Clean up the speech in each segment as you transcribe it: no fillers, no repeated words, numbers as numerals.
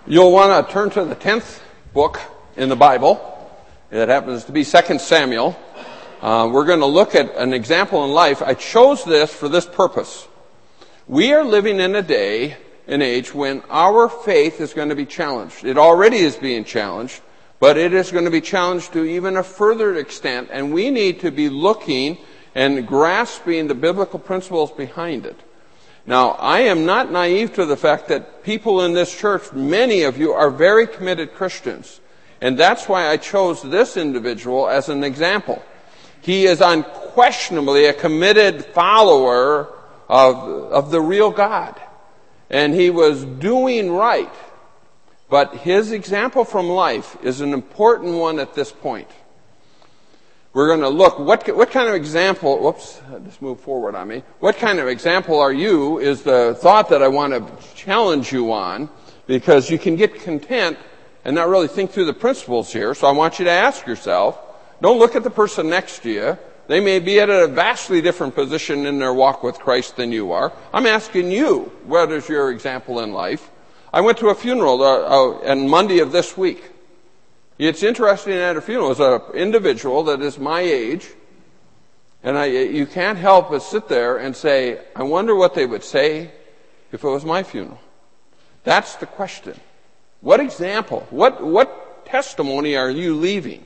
You'll want to turn to the 10th book in the Bible. It happens to be 2 Samuel. We're going to look at an example in life. I chose this for this purpose. We are living in a day and age when our faith is going to be challenged. It already is being challenged, but it is going to be challenged to even a further extent, and we need to be looking and grasping the biblical principles behind it. Now, I am not naive to the fact that people in this church, many of you, are very committed Christians. And that's why I chose this individual as an example. He is unquestionably a committed follower of the real God. And he was doing right. But his example from life is an important one at this point. We're going to look, what kind of example, whoops, just move forward on me. What kind of example are you is the thought that I want to challenge you on, because you can get content and not really think through the principles here. So I want you to ask yourself, don't look at the person next to you. They may be at a vastly different position in their walk with Christ than you are. I'm asking you, what is your example in life? I went to a funeral on Monday of this week. It's interesting at a funeral. It's an individual that is my age, and you can't help but sit there and say, I wonder what they would say if it was my funeral. That's the question. What example, what testimony are you leaving?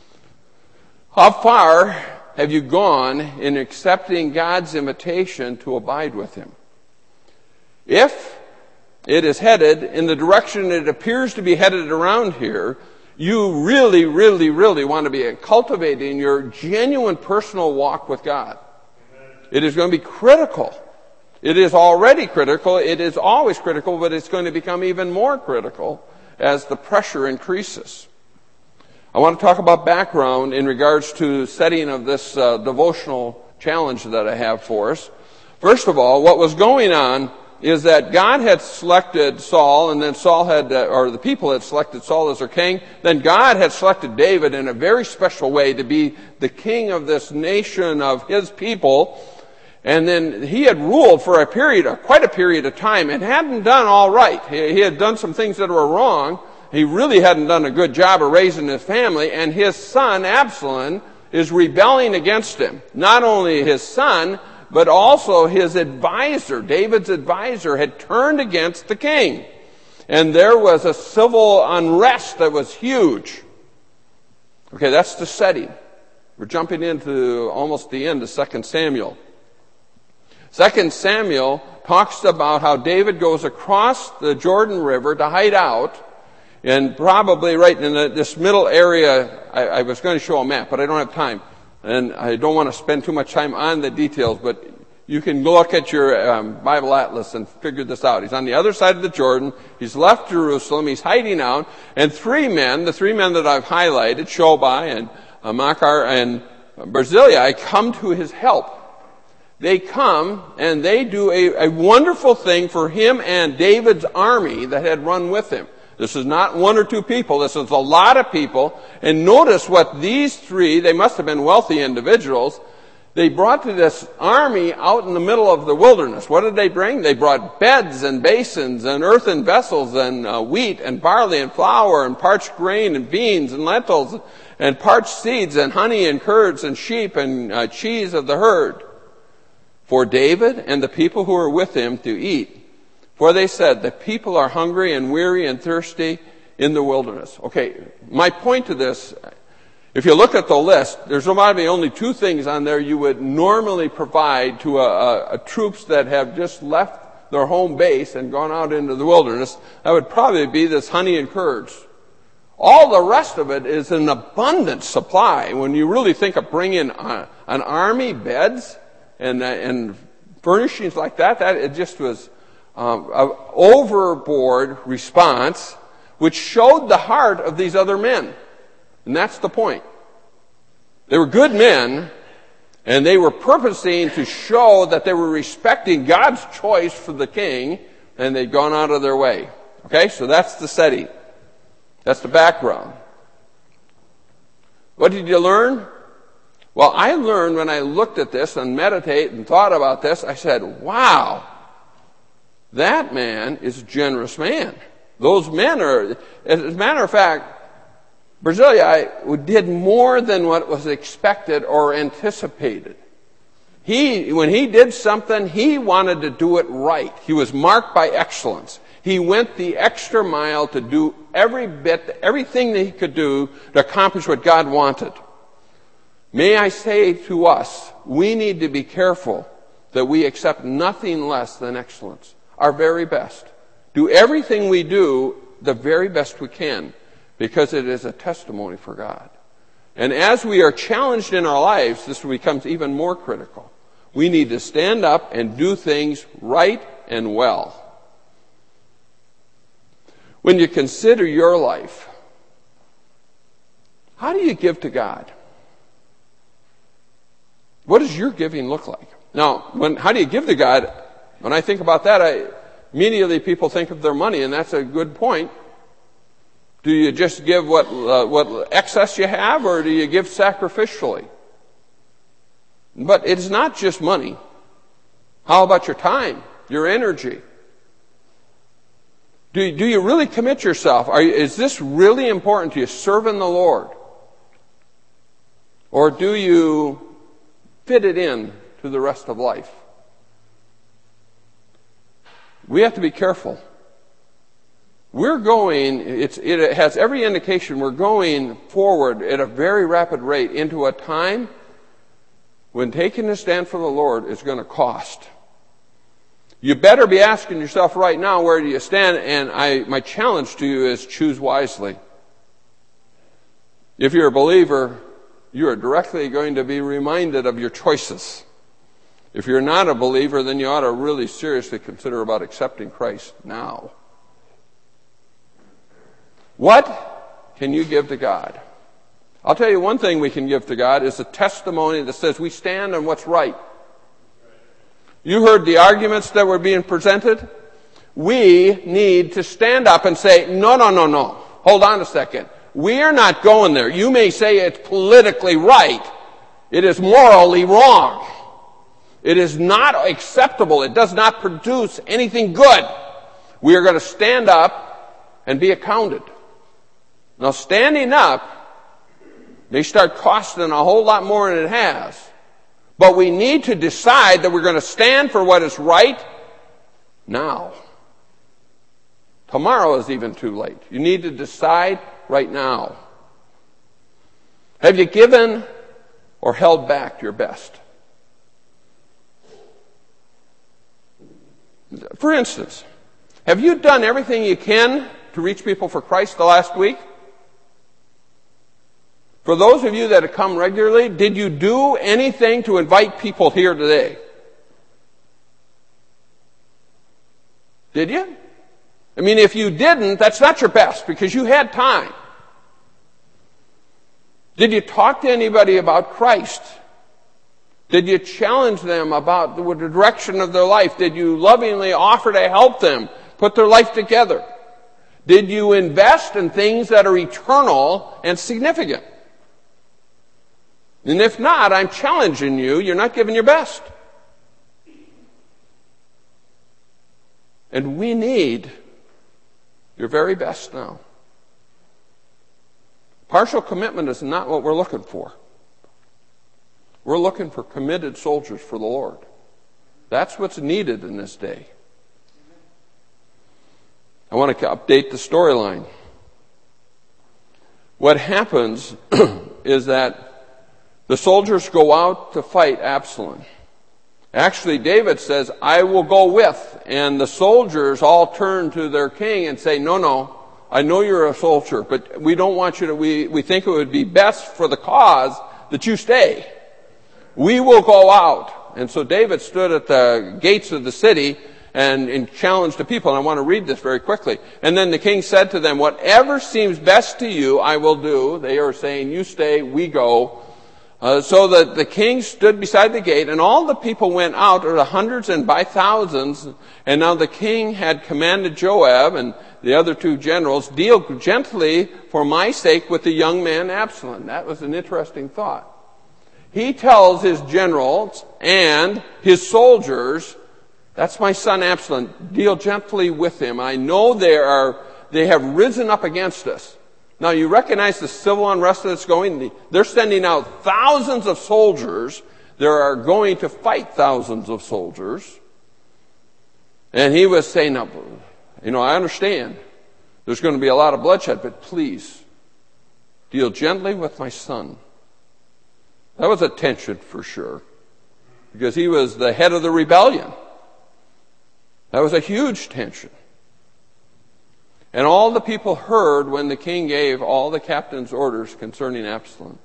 How far have you gone in accepting God's invitation to abide with Him? If it is headed in the direction it appears to be headed around here, you really, really, really want to be cultivating your genuine personal walk with God. It is going to be critical. It is already critical. It is always critical, but it's going to become even more critical as the pressure increases. I want to talk about background in regards to setting of this devotional challenge that I have for us. First of all, what was going on is that God had selected Saul, and then the people had selected Saul as their king. Then God had selected David in a very special way to be the king of this nation of his people. And then he had ruled for quite a period of time, and hadn't done all right. He had done some things that were wrong. He really hadn't done a good job of raising his family, and his son, Absalom, is rebelling against him. Not only his son, but also his advisor, David's advisor, had turned against the king. And there was a civil unrest that was huge. Okay, that's the setting. We're jumping into almost the end of 2 Samuel. 2 Samuel talks about how David goes across the Jordan River to hide out, and probably right in this middle area. I was going to show a map, but I don't have time. And I don't want to spend too much time on the details, but you can look at your Bible Atlas and figure this out. He's on the other side of the Jordan. He's left Jerusalem. He's hiding out. And the three men that I've highlighted, Shobai and Machir and Barzillai, come to his help. They come and they do a wonderful thing for him and David's army that had run with him. This is not one or two people. This is a lot of people. And notice what these three, they must have been wealthy individuals, they brought to this army out in the middle of the wilderness. What did they bring? They brought beds and basins and earthen vessels and wheat and barley and flour and parched grain and beans and lentils and parched seeds and honey and curds and sheep and cheese of the herd for David and the people who were with him to eat. For they said, the people are hungry and weary and thirsty in the wilderness. Okay, my point to this, if you look at the list, there's probably only two things on there you would normally provide to a troops that have just left their home base and gone out into the wilderness. That would probably be this honey and curds. All the rest of it is an abundant supply. When you really think of bringing an army, beds, and furnishings like that it just was an overboard response, which showed the heart of these other men. And that's the point. They were good men, and they were purposing to show that they were respecting God's choice for the king, and they'd gone out of their way. Okay, so that's the setting. That's the background. What did you learn? Well, I learned when I looked at this and meditated and thought about this, I said, wow, that man is a generous man. Those men are, as a matter of fact, Barzillai did more than what was expected or anticipated. When he did something, he wanted to do it right. He was marked by excellence. He went the extra mile to do everything that he could do to accomplish what God wanted. May I say to us, we need to be careful that we accept nothing less than excellence, our very best. Do everything we do the very best we can, because it is a testimony for God. And as we are challenged in our lives, this becomes even more critical. We need to stand up and do things right and well. When you consider your life, how do you give to God? What does your giving look like? Now, how do you give to God? When I think about that, immediately people think of their money, and that's a good point. Do you just give what excess you have, or do you give sacrificially? But it's not just money. How about your time, your energy? Do you really commit yourself? Is this really important to you, serving the Lord? Or do you fit it in to the rest of life? We have to be careful. It has every indication we're going forward at a very rapid rate into a time when taking a stand for the Lord is going to cost. You better be asking yourself right now, where do you stand? And my challenge to you is choose wisely. If you're a believer, you are directly going to be reminded of your choices. If you're not a believer, then you ought to really seriously consider about accepting Christ now. What can you give to God? I'll tell you one thing we can give to God is a testimony that says we stand on what's right. You heard the arguments that were being presented. We need to stand up and say, no. Hold on a second. We are not going there. You may say it's politically right. It is morally wrong. It is not acceptable. It does not produce anything good. We are going to stand up and be accounted. Now, standing up may start costing a whole lot more than it has. But we need to decide that we're going to stand for what is right now. Tomorrow is even too late. You need to decide right now. Have you given or held back your best? For instance, have you done everything you can to reach people for Christ the last week? For those of you that have come regularly, did you do anything to invite people here today? Did you? I mean, if you didn't, that's not your best because you had time. Did you talk to anybody about Christ? Did you challenge them about the direction of their life? Did you lovingly offer to help them put their life together? Did you invest in things that are eternal and significant? And if not, I'm challenging you, you're not giving your best. And we need your very best now. Partial commitment is not what we're looking for. We're looking for committed soldiers for the Lord. That's what's needed in this day. I want to update the storyline. What happens is that the soldiers go out to fight Absalom. Actually, David says, I will go with. And the soldiers all turn to their king and say, no, I know you're a soldier, but we don't want you to, we think it would be best for the cause that you stay. We will go out. And so David stood at the gates of the city and challenged the people. And I want to read this very quickly. And then the king said to them, whatever seems best to you, I will do. They are saying, you stay, we go. So that the king stood beside the gate, and all the people went out, or the hundreds and by thousands. And now the king had commanded Joab and the other two generals, deal gently for my sake with the young man Absalom. That was an interesting thought. He tells his generals and his soldiers, that's my son Absalom, deal gently with him. I know they have risen up against us. Now you recognize the civil unrest that's going. They're sending out thousands of soldiers. They are going to fight thousands of soldiers. And he was saying, now, I understand there's going to be a lot of bloodshed, but please, deal gently with my son. That was a tension for sure, because he was the head of the rebellion. That was a huge tension. And all the people heard when the king gave all the captain's orders concerning Absalom.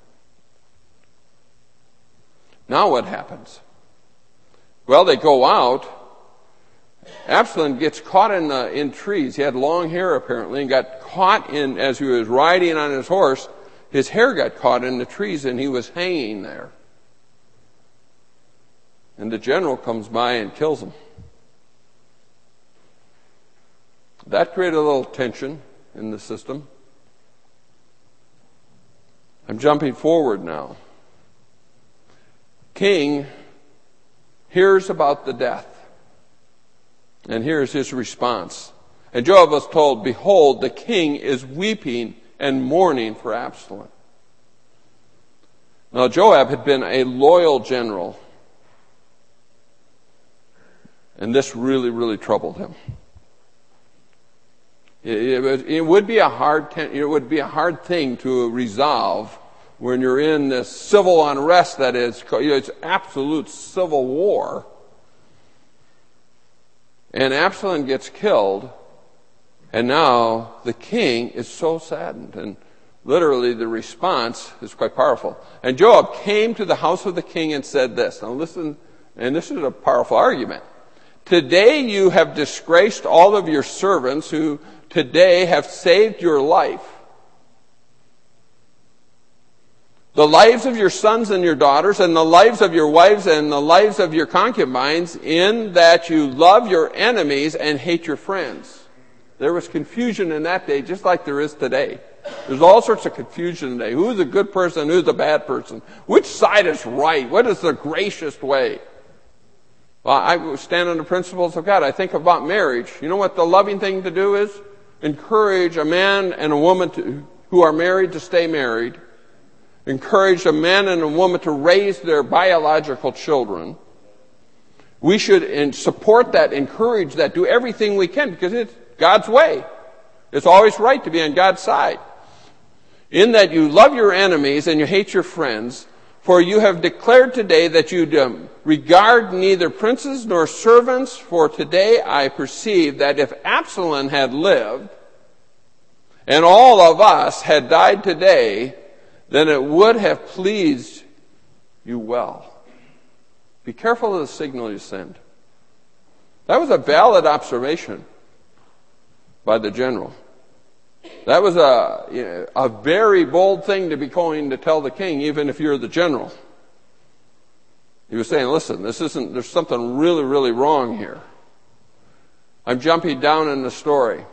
Now what happens? Well, they go out. Absalom gets caught in trees. He had long hair apparently, and got caught as he was riding on his horse. His hair got caught in the trees, and he was hanging there. And the general comes by and kills him. That created a little tension in the system. I'm jumping forward now. King hears about the death. And here's his response. And Joab was told, behold, the king is weeping and mourning for Absalom. Now Joab had been a loyal general. And this really, really troubled him. It would be a hard thing to resolve when you're in this civil unrest that is, it's absolute civil war. And Absalom gets killed, and now the king is so saddened. And literally the response is quite powerful. And Joab came to the house of the king and said this. Now listen, and this is a powerful argument. Today you have disgraced all of your servants who today have saved your life. The lives of your sons and your daughters, and the lives of your wives, and the lives of your concubines, in that you love your enemies and hate your friends. There was confusion in that day, just like there is today. There's all sorts of confusion today. Who's a good person? Who's a bad person? Which side is right? What is the gracious way? Well, I stand on the principles of God. I think about marriage. You know what the loving thing to do is? Encourage a man and a woman who are married to stay married. Encourage a man and a woman to raise their biological children. We should support that, encourage that, do everything we can, because it's God's way. It's always right to be on God's side. In that you love your enemies and you hate your friends, for you have declared today that you regard neither princes nor servants, for today I perceive that if Absalom had lived, and all of us had died today, then it would have pleased you well. Be careful of the signal you send. That was a valid observation by the general. That was a very bold thing to be going to tell the king, even if you're the general. He was saying, listen, there's something really, really wrong here. I'm jumping down in the story.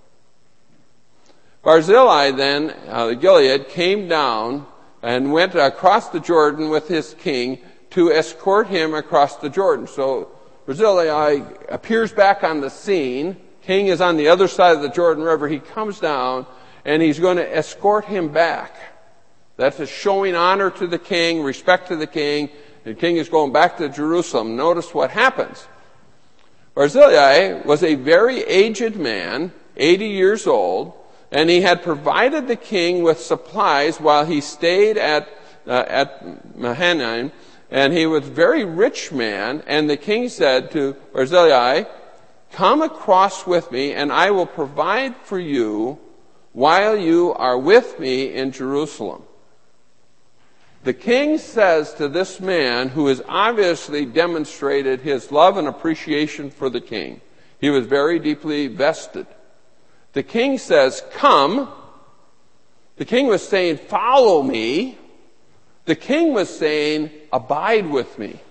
Barzillai then, the Gilead, came down and went across the Jordan with his king to escort him across the Jordan. So Barzillai appears back on the scene. King is on the other side of the Jordan River. He comes down and he's going to escort him back. That's showing honor to the king, respect to the king. The king is going back to Jerusalem. Notice what happens. Barzillai was a very aged man, 80 years old, and he had provided the king with supplies while he stayed at Mahanaim, and he was a very rich man. And the king said to Barzillai, come across with me, and I will provide for you while you are with me in Jerusalem. The king says to this man, who has obviously demonstrated his love and appreciation for the king, he was very deeply vested. The king says, come. The king was saying, follow me. The king was saying, abide with me.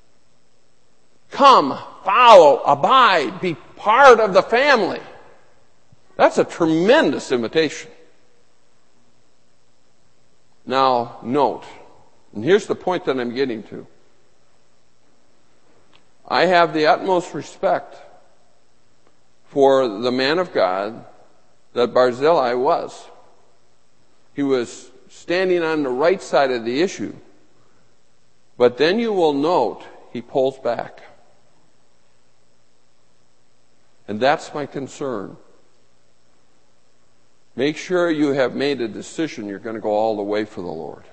Come, follow, abide, be part of the family. That's a tremendous invitation. Now, note, and here's the point that I'm getting to. I have the utmost respect for the man of God that Barzillai was. He was standing on the right side of the issue. But then you will note he pulls back. And that's my concern. Make sure you have made a decision you're going to go all the way for the Lord.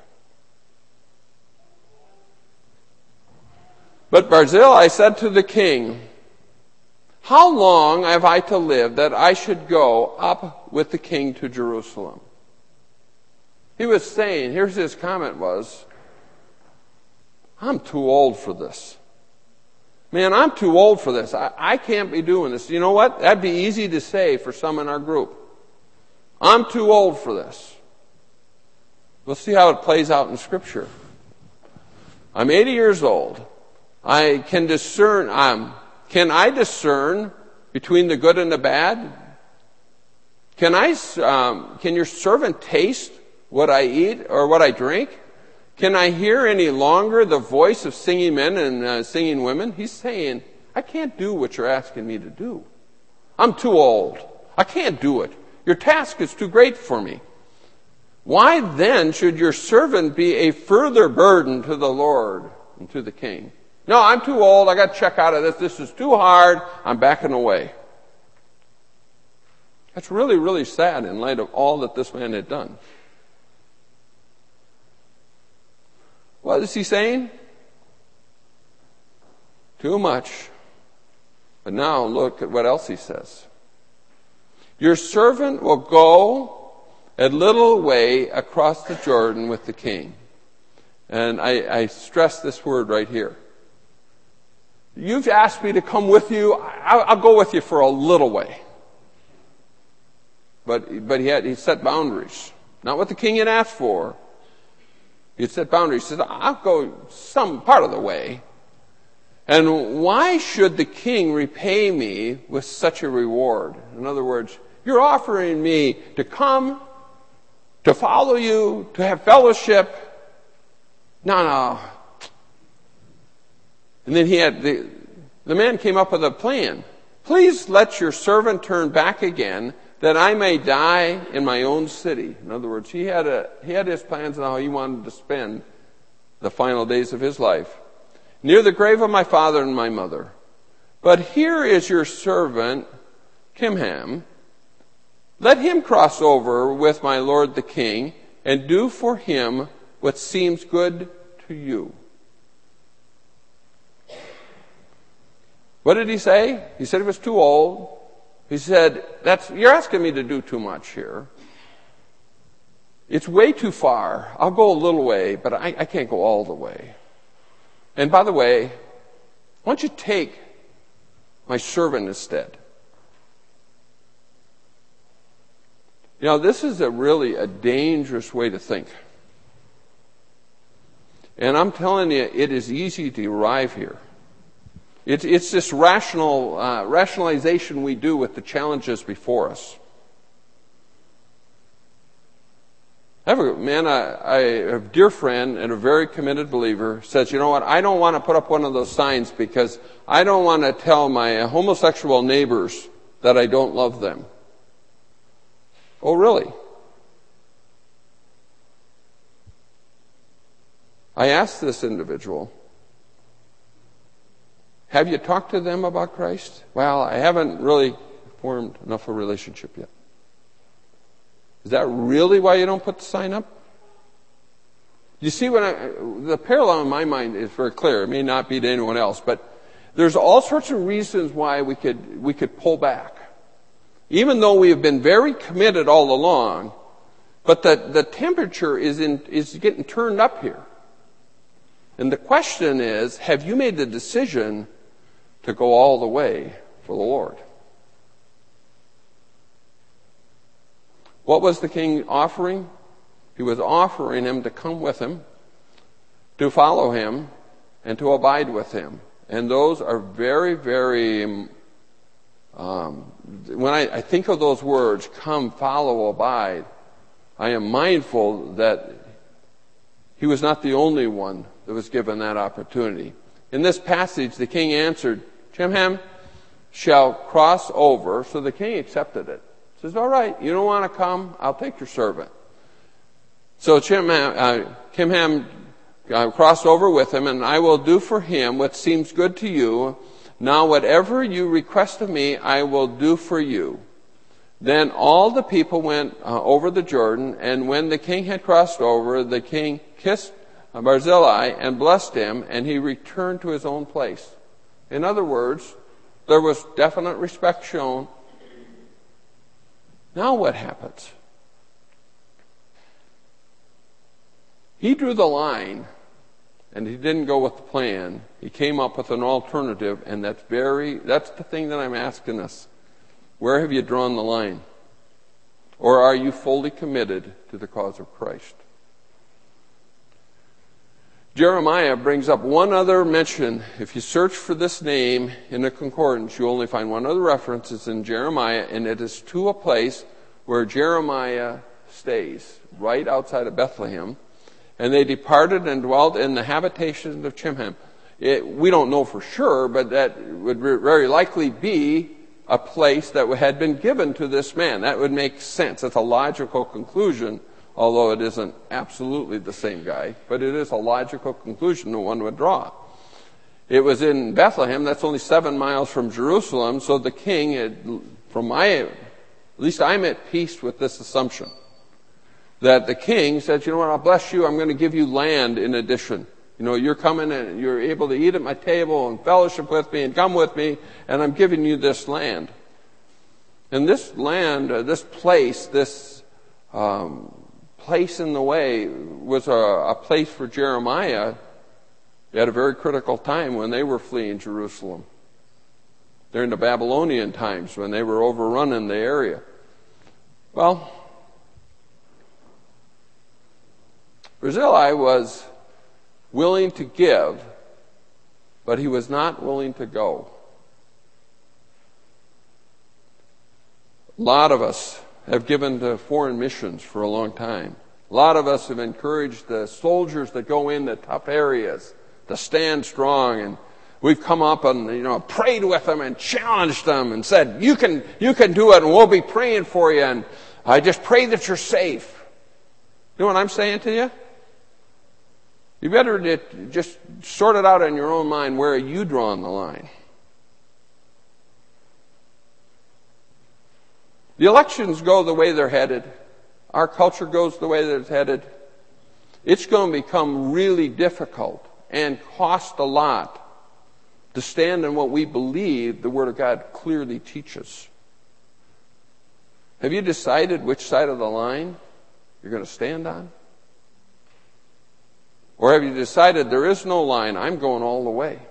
But Barzillai said to the king, how long have I to live that I should go up with the king to Jerusalem? He was saying, here's his comment was, I'm too old for this. Man, I'm too old for this. I can't be doing this. You know what? That'd be easy to say for some in our group. I'm too old for this. We'll see how it plays out in Scripture. I'm 80 years old. I can discern, can I discern between the good and the bad? Can your servant taste what I eat or what I drink? Can I hear any longer the voice of singing men and singing women? He's saying, I can't do what you're asking me to do. I'm too old. I can't do it. Your task is too great for me. Why then should your servant be a further burden to the Lord and to the king? No, I'm too old. I got to check out of this. This is too hard. I'm backing away. That's really, really sad in light of all that this man had done. What is he saying? Too much. But now look at what else he says. Your servant will go a little way across the Jordan with the king. And I stress this word right here. You've asked me to come with you. I'll go with you for a little way. But he set boundaries. Not what the king had asked for. He had set boundaries. He said, I'll go some part of the way. And why should the king repay me with such a reward? In other words, you're offering me to come, to follow you, to have fellowship. No. And then the man came up with a plan. Please let your servant turn back again, that I may die in my own city. In other words, he had his plans on how he wanted to spend the final days of his life. Near the grave of my father and my mother. But here is your servant, Kimham. Let him cross over with my lord the king, and do for him what seems good to you. What did he say? He said he was too old. He said, you're asking me to do too much here. It's way too far. I'll go a little way, but I can't go all the way. And by the way, why don't you take my servant instead? You know, this is really a dangerous way to think. And I'm telling you, it is easy to arrive here. It's this rationalization we do with the challenges before us. I have a dear friend and a very committed believer says, you know what, I don't want to put up one of those signs because I don't want to tell my homosexual neighbors that I don't love them. Oh, really? I asked this individual, have you talked to them about Christ? Well, I haven't really formed enough of a relationship yet. Is that really why you don't put the sign up? You see, the parallel in my mind is very clear. It may not be to anyone else, but there's all sorts of reasons why we could pull back. Even though we have been very committed all along, but the temperature is getting turned up here. And the question is, have you made the decision to go all the way for the Lord? What was the king offering? He was offering him to come with him, to follow him, and to abide with him. And those are very, very, when I think of those words, come, follow, abide, I am mindful that he was not the only one that was given that opportunity. In this passage, the king answered, Chimham shall cross over. So the king accepted it. Says, all right, you don't want to come? I'll take your servant. So Kimham crossed over with him, and I will do for him what seems good to you. Now whatever you request of me, I will do for you. Then all the people went over the Jordan, and when the king had crossed over, the king kissed Barzillai and blessed him, and he returned to his own place. In other words, there was definite respect shown. Now what happens? He drew the line, and he didn't go with the plan. He came up with an alternative, and that's the thing that I'm asking us. Where have you drawn the line? Or are you fully committed to the cause of Christ? Jeremiah brings up one other mention. If you search for this name in the concordance, you only find one other reference. It's in Jeremiah, and it is to a place where Jeremiah stays, right outside of Bethlehem. And they departed and dwelt in the habitations of Chimham. We don't know for sure, but that would very likely be a place that had been given to this man. That would make sense. It's a logical conclusion, although it isn't absolutely the same guy, but it is a logical conclusion that one would draw. It was in Bethlehem. That's only 7 miles from Jerusalem. So the king, at least I'm at peace with this assumption, that the king said, you know what, I'll bless you. I'm going to give you land in addition. You know, you're coming and you're able to eat at my table and fellowship with me and come with me, and I'm giving you this land. And this land, this place in the way was a place for Jeremiah at a very critical time when they were fleeing Jerusalem. During the Babylonian times when they were overrunning the area. Well, Barzillai was willing to give, but he was not willing to go. A lot of us have given to foreign missions for a long time. A lot of us have encouraged the soldiers that go in the tough areas to stand strong, and we've come up and prayed with them and challenged them and said, you can do it, and we'll be praying for you, and I just pray that you're safe. You know what I'm saying to you? You better just sort it out in your own mind. Where are you drawing the line? The elections go the way they're headed. Our culture goes the way that it's headed. It's going to become really difficult and cost a lot to stand in what we believe the Word of God clearly teaches. Have you decided which side of the line you're going to stand on? Or have you decided there is no line, I'm going all the way?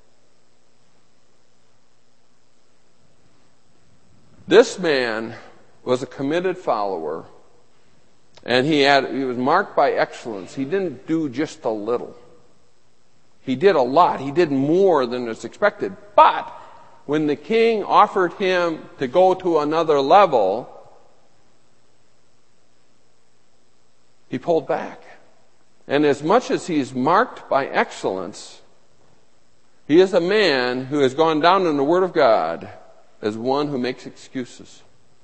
This man was a committed follower, and he was marked by excellence. He didn't do just a little. He did a lot. He did more than was expected. But when the king offered him to go to another level, he pulled back. And as much as he's marked by excellence, he is a man who has gone down in the Word of God as one who makes excuses.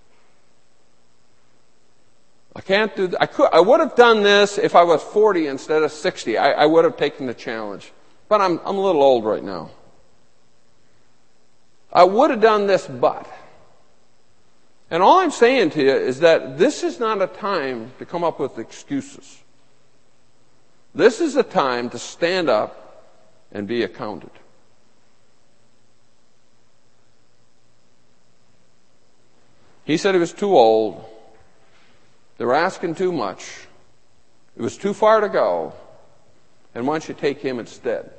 I would have done this if I was 40 instead of 60. I would have taken the challenge. But I'm a little old right now. I would have done this, but. And all I'm saying to you is that this is not a time to come up with excuses. This is a time to stand up and be accounted. He said he was too old. They were asking too much. It was too far to go. And why don't you take him instead?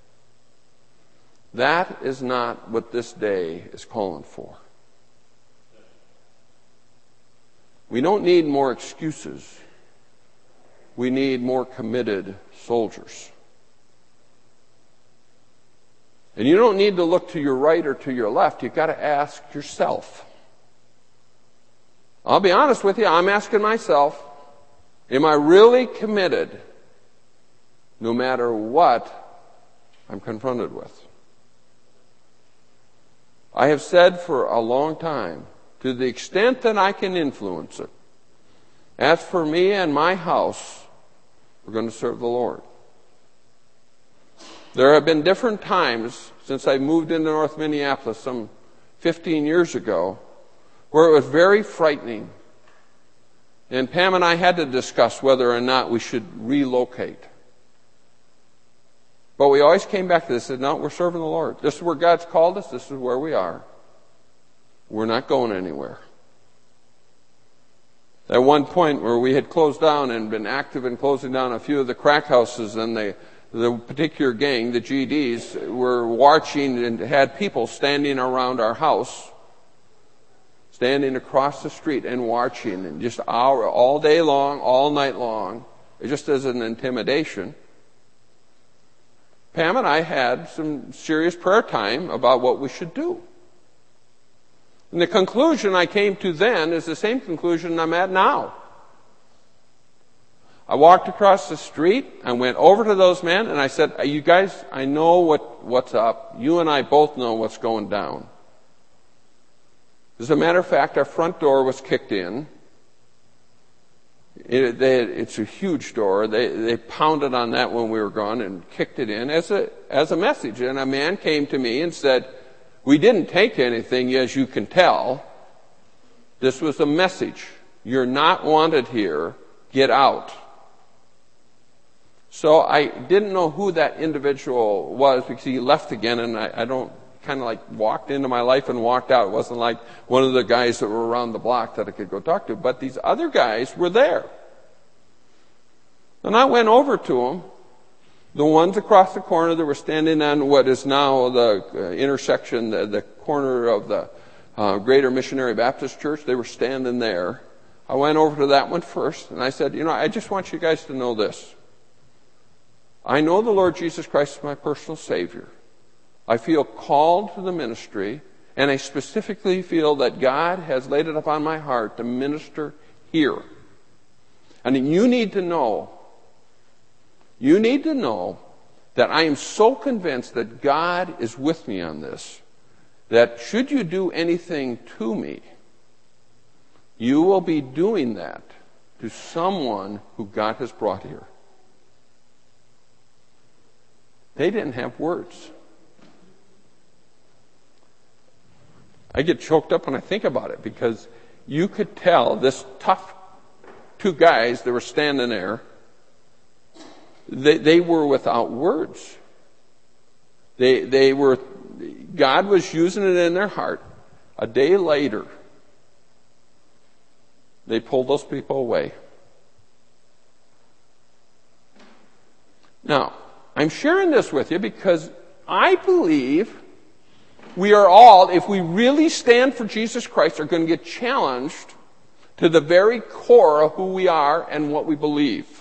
That is not what this day is calling for. We don't need more excuses. We need more committed soldiers. And you don't need to look to your right or to your left. You've got to ask yourself. I'll be honest with you, I'm asking myself, am I really committed no matter what I'm confronted with? I have said for a long time to the extent that I can influence it. As for me and my house, we're going to serve the Lord. There have been different times since I moved into North Minneapolis some 15 years ago where it was very frightening. And Pam and I had to discuss whether or not we should relocate. But we always came back to this and said, no, we're serving the Lord. This is where God's called us. This is where we are. We're not going anywhere. At one point where we had closed down and been active in closing down a few of the crack houses, and the particular gang, the GDs, were watching and had people standing around our house, standing across the street and watching, and just all day long, all night long, just as an intimidation. Pam and I had some serious prayer time about what we should do. And the conclusion I came to then is the same conclusion I'm at now. I walked across the street, I went over to those men, and I said, you guys, I know what's up. You and I both know what's going down. As a matter of fact, our front door was kicked in. It's a huge door. They pounded on that when we were gone and kicked it in as a message. And a man came to me and said, we didn't take anything, as you can tell. This was a message. You're not wanted here. Get out. So I didn't know who that individual was because he left again, and I don't kind of like walked into my life and walked out. It wasn't like one of the guys that were around the block that I could go talk to. But these other guys were there. And I went over to them. The ones across the corner that were standing on what is now the intersection, the corner of the Greater Missionary Baptist Church, they were standing there. I went over to that one first, and I said, I just want you guys to know this. I know the Lord Jesus Christ is my personal Savior. I feel called to the ministry, and I specifically feel that God has laid it upon my heart to minister here. And you need to know that I am so convinced that God is with me on this, that should you do anything to me, you will be doing that to someone who God has brought here. They didn't have words. I get choked up when I think about it because you could tell this tough two guys that were standing there, they were without words. God was using it in their heart. A day later, they pulled those people away. Now, I'm sharing this with you because I believe we are all, if we really stand for Jesus Christ, are going to get challenged to the very core of who we are and what we believe.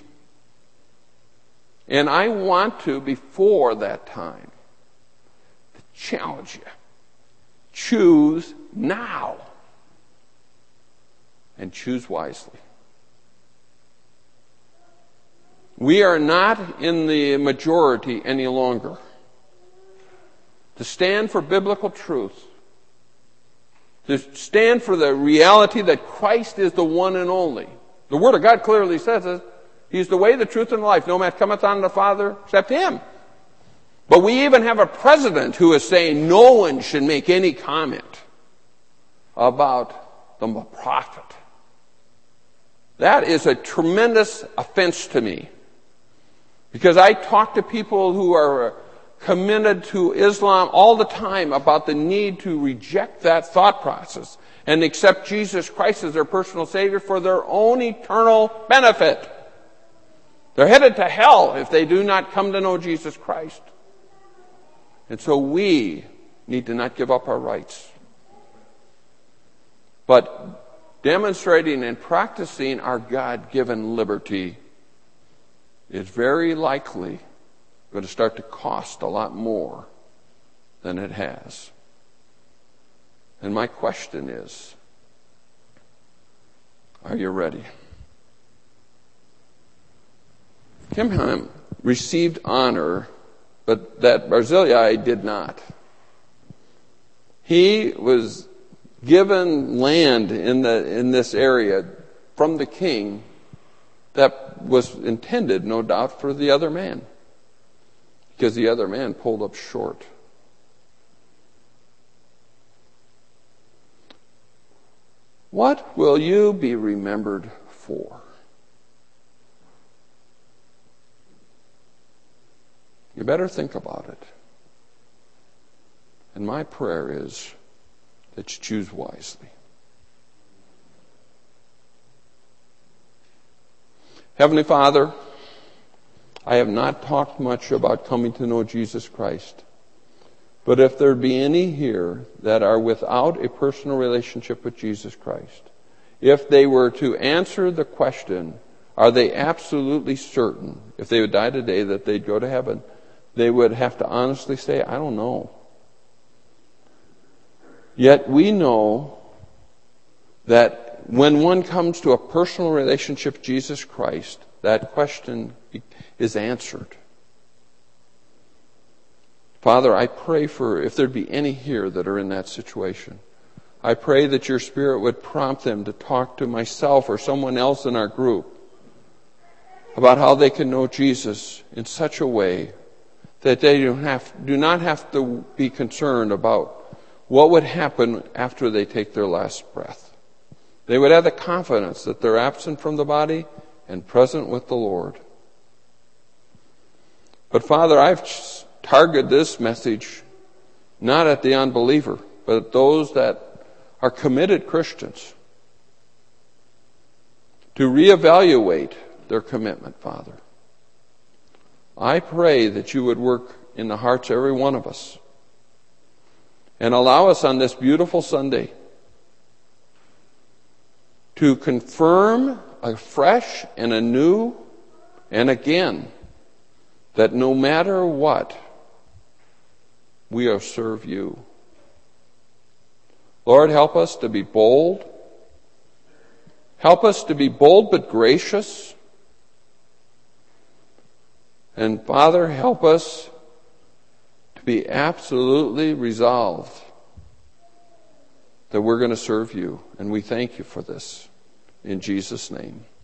And I want to, before that time, to challenge you. Choose now. And choose wisely. We are not in the majority any longer. To stand for biblical truth, to stand for the reality that Christ is the one and only. The Word of God clearly says it. He's the way, the truth, and the life. No man cometh unto the Father except Him. But we even have a president who is saying no one should make any comment about the prophet. That is a tremendous offense to me. Because I talk to people who are committed to Islam all the time about the need to reject that thought process and accept Jesus Christ as their personal Savior for their own eternal benefit. They're headed to hell if they do not come to know Jesus Christ. And so we need to not give up our rights. But demonstrating and practicing our God-given liberty is very likely going to start to cost a lot more than it has. And my question is, are you ready? Kimham received honor, but that Barzillai did not. He was given land in this area from the king that was intended, no doubt, for the other man, because the other man pulled up short. What will you be remembered for? You better think about it. And my prayer is that you choose wisely. Heavenly Father, I have not talked much about coming to know Jesus Christ. But if there be any here that are without a personal relationship with Jesus Christ, if they were to answer the question, are they absolutely certain, if they would die today, that they'd go to heaven, they would have to honestly say, I don't know. Yet we know that when one comes to a personal relationship with Jesus Christ, that question is answered. Father, I pray for, if there be any here that are in that situation, I pray that your Spirit would prompt them to talk to myself or someone else in our group about how they can know Jesus in such a way that they do not have to be concerned about what would happen after they take their last breath. They would have the confidence that they're absent from the body and present with the Lord. But Father, I've targeted this message not at the unbeliever, but at those that are committed Christians, to reevaluate their commitment, Father. I pray that you would work in the hearts of every one of us and allow us on this beautiful Sunday to confirm afresh and anew and again that no matter what, we will serve you. Lord, help us to be bold. Help us to be bold but gracious. And Father, help us to be absolutely resolved that we're going to serve you. And we thank you for this. In Jesus' name.